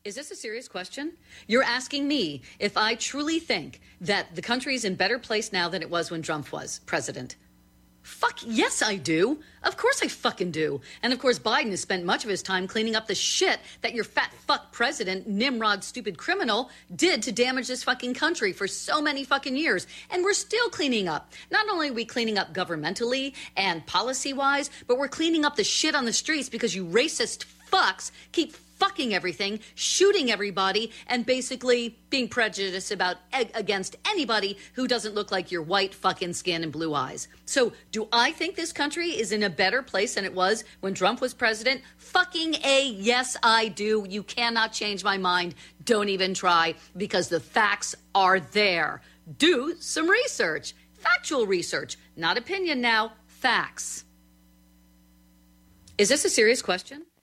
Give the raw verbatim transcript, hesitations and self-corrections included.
Is this a serious question? You're asking me if I truly think that the country is in a better place now than it was when Trump was president. Fuck yes, I do. Of course I fucking do. And of course Biden has spent much of his time cleaning up the shit that your fat fuck president, Nimrod, stupid criminal, did to damage this fucking country for so many fucking years. And we're still cleaning up. Not only are we cleaning up governmentally and policy-wise, but we're cleaning up the shit on the streets because you racist fucks keep fucking everything, shooting everybody, and basically being prejudiced about against anybody who doesn't look like your white fucking skin and blue eyes. So do I think this country is in a better place than it was when Trump was president? Fucking A, yes, I do. You cannot change my mind. Don't even try, because the facts are there. Do some research. Factual research. Not opinion now. Facts. Is this a serious question?